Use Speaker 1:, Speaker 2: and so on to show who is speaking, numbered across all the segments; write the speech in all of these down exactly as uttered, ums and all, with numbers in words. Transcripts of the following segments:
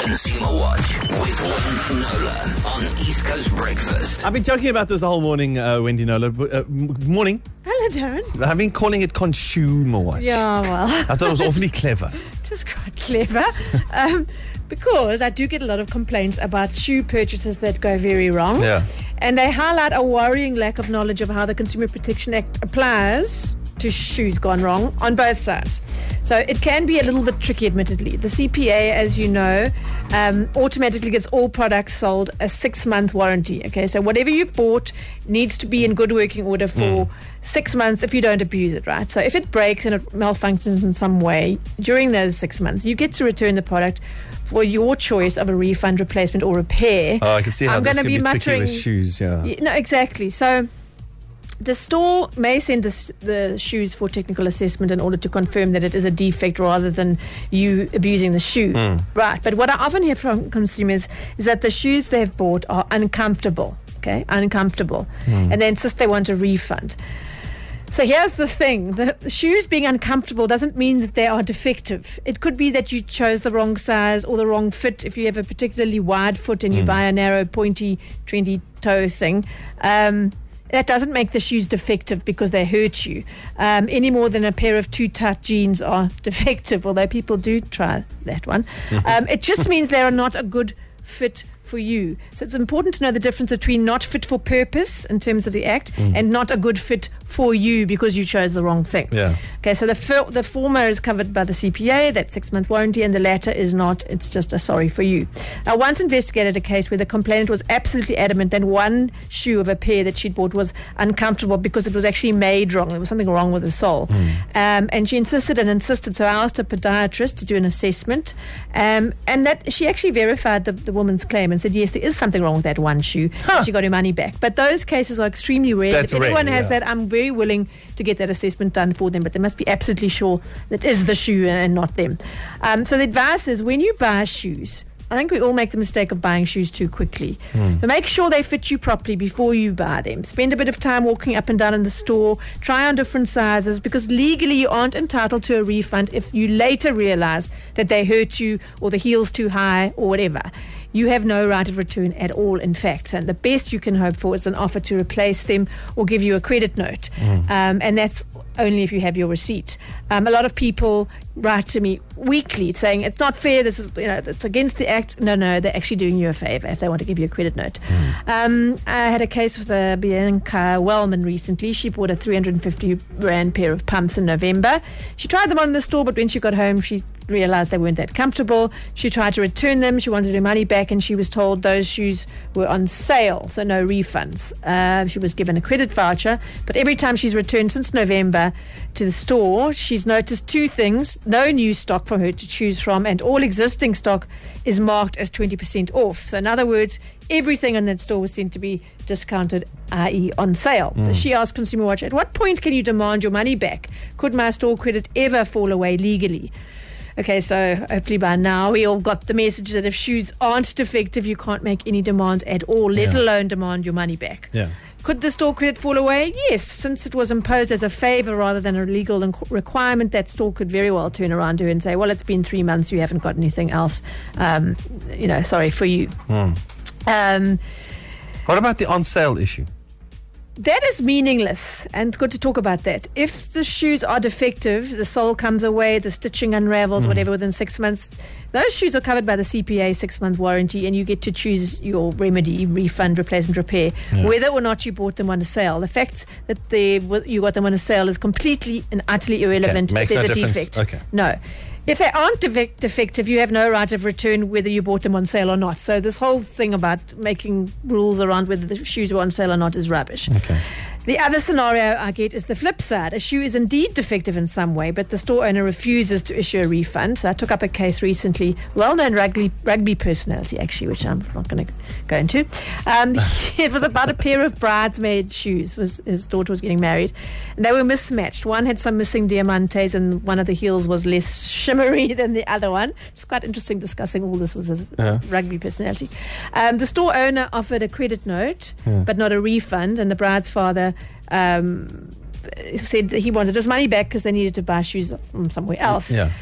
Speaker 1: Consumer Watch with Wendy Nola on East Coast Breakfast.
Speaker 2: I've been joking about this the whole morning, uh, Wendy Nola. Uh, morning.
Speaker 3: Hello, Darren.
Speaker 2: I've been calling it Consumer Watch.
Speaker 3: Yeah, well.
Speaker 2: I thought it was awfully clever.
Speaker 3: It is quite clever. um, because I do get a lot of complaints about shoe purchases that go very wrong.
Speaker 2: Yeah.
Speaker 3: And they highlight a worrying lack of knowledge of how the Consumer Protection Act applies to shoes gone wrong on both sides. So it can be a little bit tricky, admittedly. The C P A, as you know, um, automatically gives all products sold a six-month warranty. Okay, so whatever you've bought needs to be in good working order for mm. six months if you don't abuse it, right? So if it breaks and it malfunctions in some way during those six months, you get to return the product for your choice of a refund, replacement, or repair.
Speaker 2: Oh, I can see how
Speaker 3: I'm
Speaker 2: this
Speaker 3: gonna
Speaker 2: could
Speaker 3: be,
Speaker 2: be
Speaker 3: muttering,
Speaker 2: tricky with shoes, yeah.
Speaker 3: No, exactly. So the store may send the, the shoes for technical assessment in order to confirm that it is a defect rather than you abusing the shoe.
Speaker 2: Mm.
Speaker 3: Right. But what I often hear from consumers is that the shoes they've bought are uncomfortable. Okay, uncomfortable. Mm. And they insist they want a refund. So here's the thing. The shoes being uncomfortable doesn't mean that they are defective. It could be that you chose the wrong size or the wrong fit if you have a particularly wide foot and you mm. buy a narrow, pointy, trendy toe thing. Um, that doesn't make the shoes defective because they hurt you um, any more than a pair of too tight jeans are defective, although people do try that one. um, it just means they are not a good fit for you. So it's important to know the difference between not fit for purpose in terms of the act mm. and not a good fit for you because you chose the wrong thing.
Speaker 2: Yeah.
Speaker 3: Okay, so the fir- the former is covered by the C P A, that six-month warranty, and the latter is not. It's just a sorry for you. I once investigated a case where the complainant was absolutely adamant that one shoe of a pair that she'd bought was uncomfortable because it was actually made wrong. There was something wrong with the sole. Mm. Um, and she insisted and insisted, so I asked a podiatrist to do an assessment, um, and that she actually verified the, the woman's claim and said, yes, there is something wrong with that one shoe. Huh. She got her money back. But those cases are extremely rare.
Speaker 2: That's
Speaker 3: if anyone
Speaker 2: rare,
Speaker 3: has
Speaker 2: yeah.
Speaker 3: that, I'm very willing to get that assessment done for them, but they must be absolutely sure that is the shoe and not them. Um, so the advice is when you buy shoes, I think we all make the mistake of buying shoes too quickly. Mm. So make sure they fit you properly before you buy them. Spend a bit of time walking up and down in the store. Try on different sizes because legally you aren't entitled to a refund if you later realize that they hurt you or the heel's too high or whatever. You have no right of return at all, in fact. And the best you can hope for is an offer to replace them or give you a credit note. Mm. Um, and that's only if you have your receipt. Um, a lot of people write to me weekly saying it's not fair, this is, you know, it's against the act. No, no, they're actually doing you a favor if they want to give you a credit note. Mm. Um, I had a case with a Bianca Wellman recently. She bought a three hundred fifty rand pair of pumps in November. She tried them on in the store, but when she got home, she realized they weren't that comfortable. She tried to return them. She wanted her money back, and she was told those shoes were on sale, so no refunds. Uh, she was given a credit voucher, but every time she's returned since November to the store, she's noticed two things: no new stock for her to choose from, and all existing stock is marked as twenty percent off. So in other words, everything in that store was seen to be discounted, that is on sale. Mm. So she asked Consumer Watch, at what point can you demand your money back? Could my store credit ever fall away legally? Okay, so hopefully by now we all got the message that if shoes aren't defective, you can't make any demands at all, let
Speaker 2: yeah.
Speaker 3: alone demand your money back.
Speaker 2: Yeah.
Speaker 3: Could the store credit fall away? Yes, since it was imposed as a favour rather than a legal inc- requirement, that store could very well turn around to her and say, well, it's been three months, you haven't got anything else, um, you know, sorry for you.
Speaker 2: Mm.
Speaker 3: Um,
Speaker 2: what about the on-sale issue?
Speaker 3: That is meaningless, and it's good to talk about that. If the shoes are defective, the sole comes away, the stitching unravels, mm. whatever, within six months, those shoes are covered by the C P A six-month warranty, and you get to choose your remedy, refund, replacement, repair, yeah. whether or not you bought them on a sale. The fact that they, you got them on a sale is completely and utterly irrelevant
Speaker 2: okay.
Speaker 3: if there's
Speaker 2: no
Speaker 3: a
Speaker 2: difference.
Speaker 3: defect.
Speaker 2: Okay.
Speaker 3: No. If they aren't defect- defective, you have no right of return whether you bought them on sale or not. So this whole thing about making rules around whether the shoes were on sale or not is rubbish.
Speaker 2: Okay.
Speaker 3: The other scenario I get is the flip side. A shoe is indeed defective in some way, but the store owner refuses to issue a refund. So I took up a case recently, well-known rugby, rugby personality, actually, which I'm not going to go into. Um, it was about a pair of bridesmaid shoes. Was his daughter was getting married, and they were mismatched. One had some missing diamantes, and one of the heels was less shimmery than the other one. It's quite interesting discussing all this with his uh-huh. rugby personality. Um, the store owner offered a credit note, yeah. but not a refund, and the bride's father Um, said that he wanted his money back because they needed to buy shoes from somewhere else.
Speaker 2: Yeah.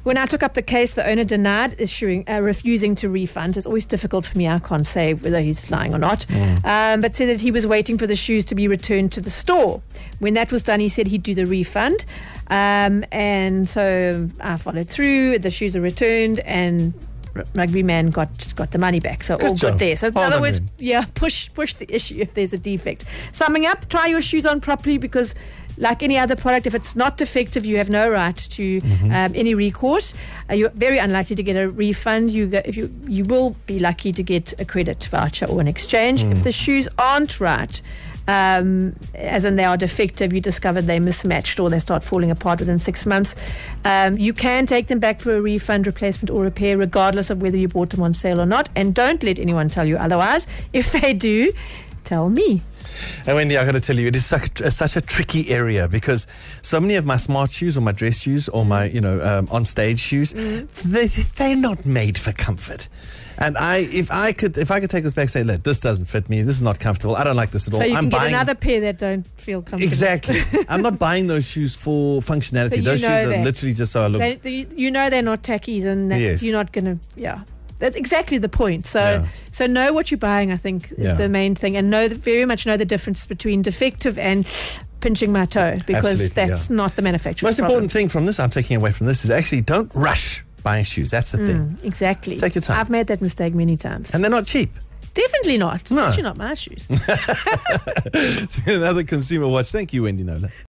Speaker 3: When I took up the case, the owner denied issuing, uh, refusing to refund. It's always difficult for me. I can't say whether he's lying or not. Mm. Um, but said that he was waiting for the shoes to be returned to the store. When that was done, he said he'd do the refund. Um, and so I followed through. The shoes are returned, and Rugby Man got got the money back. So
Speaker 2: good
Speaker 3: all
Speaker 2: job.
Speaker 3: good there. So in
Speaker 2: Hold
Speaker 3: other
Speaker 2: on
Speaker 3: words,
Speaker 2: then.
Speaker 3: yeah, push push the issue if there's a defect. Summing up, try your shoes on properly, because like any other product, if it's not defective, you have no right to mm-hmm. um, any recourse. Uh, you're very unlikely to get a refund. You go, if you you will be lucky to get a credit voucher or an exchange. Mm. If the shoes aren't right, um, as in they are defective, you discover they're mismatched or they start falling apart within six months, um, you can take them back for a refund, replacement or repair, regardless of whether you bought them on sale or not. And don't let anyone tell you otherwise. If they do, tell me.
Speaker 2: And Wendy, I got to tell you, it is such a, such a tricky area, because so many of my smart shoes or my dress shoes or my, you know, um, on stage shoes, mm. they, they're not made for comfort. And I, if I could, if I could take this back, say, look, this doesn't fit me. This is not comfortable. I don't like this at all.
Speaker 3: So you
Speaker 2: I'm
Speaker 3: can
Speaker 2: buying
Speaker 3: get another pair that don't feel comfortable.
Speaker 2: Exactly. I'm not buying those shoes for functionality.
Speaker 3: So
Speaker 2: those shoes
Speaker 3: that.
Speaker 2: are literally just so I look.
Speaker 3: They, they, you know they're not tackies, and that
Speaker 2: Yes.
Speaker 3: you're not going to, yeah. That's exactly the point. So,
Speaker 2: Yeah.
Speaker 3: so know what you're buying, I think, is
Speaker 2: Yeah.
Speaker 3: the main thing, and know very much know the difference between defective and pinching my toe, because
Speaker 2: Absolutely,
Speaker 3: that's
Speaker 2: yeah.
Speaker 3: not the manufacturer's
Speaker 2: Most
Speaker 3: problem.
Speaker 2: important thing from this, I'm taking away from this, is actually don't rush buying shoes. That's the thing.
Speaker 3: Mm, exactly.
Speaker 2: Take your time.
Speaker 3: I've made that mistake many times.
Speaker 2: And they're not cheap.
Speaker 3: Definitely not.
Speaker 2: No.
Speaker 3: Especially not my shoes.
Speaker 2: It's been another Consumer Watch. Thank you, Wendy Knowler.